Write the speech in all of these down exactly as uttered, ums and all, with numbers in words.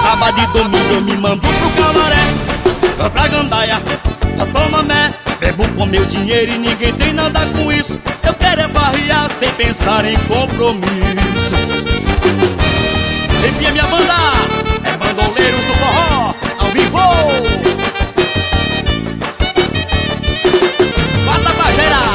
sábado e domingo eu me mando pro cabaré, vou pra gandaia, vou tomar mé. Bebo com meu dinheiro e ninguém tem nada com isso. Eu quero é barrear sem pensar em compromisso. Envia minha banda, é Bandoleiros do Forró, ao vivo. Bota pra gerar.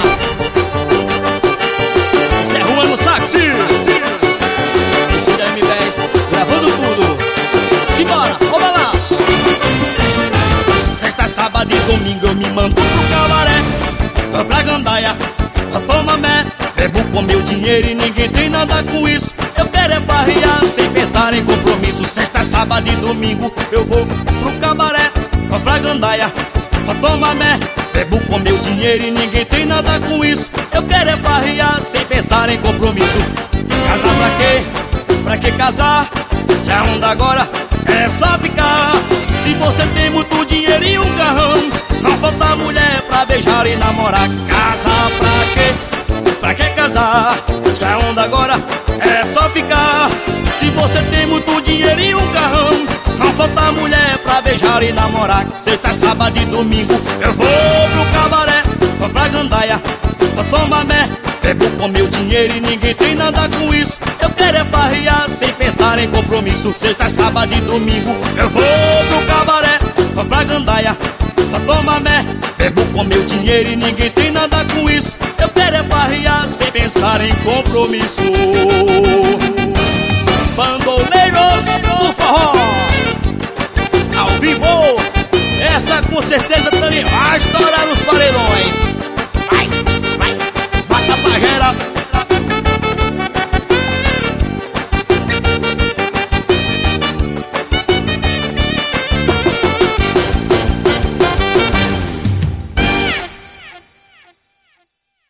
Zé Juan no saxi. Estúdio M dez, gravando tudo. Simbora, ô balanço. Sexta, sábado e domingo eu me mando pro cabaré, vou pra gandaia, vou tomar mé. Bebo com meu dinheiro e ninguém tem nada com isso. Eu quero é barrear sem pensar em compromisso. Sexta, sábado e domingo eu vou pro cabaré, vou pra gandaia, vou tomar mé. Bebo com meu dinheiro e ninguém tem nada com isso. Eu quero é barrear sem pensar em compromisso. Casar pra quê? Pra que casar? Se a onda agora é só ficar. Se você tem muito dinheiro e um carrão, não falta mulher pra beijar e namorar. Casar pra quê? Pra que casar? Se a onda agora é só ficar. Se você tem muito dinheiro e um carrão, não falta mulher pra beijar e namorar. Sexta, sábado e domingo eu vou pro cabaré, vou pra gandaia, vou tomar mé. Bebo com meu dinheiro e ninguém tem nada com isso. Eu quero é barrear sem pensar em compromisso. Sexta, sábado e domingo eu vou pro cabaré, vou pra gandaia, vou tomar mé. Bebo com meu dinheiro e ninguém tem nada com isso. Eu quero é barrear sem pensar em compromisso. Bandoleiros